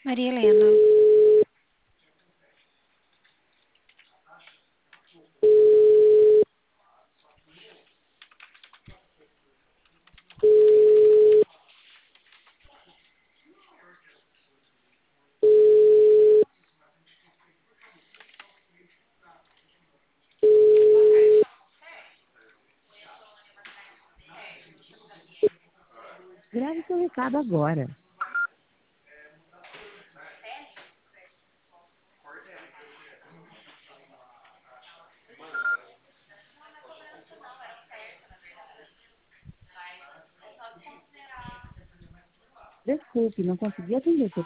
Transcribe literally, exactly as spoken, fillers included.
Maria Helena. Grave seu recado agora. Desculpe, não consegui atender seu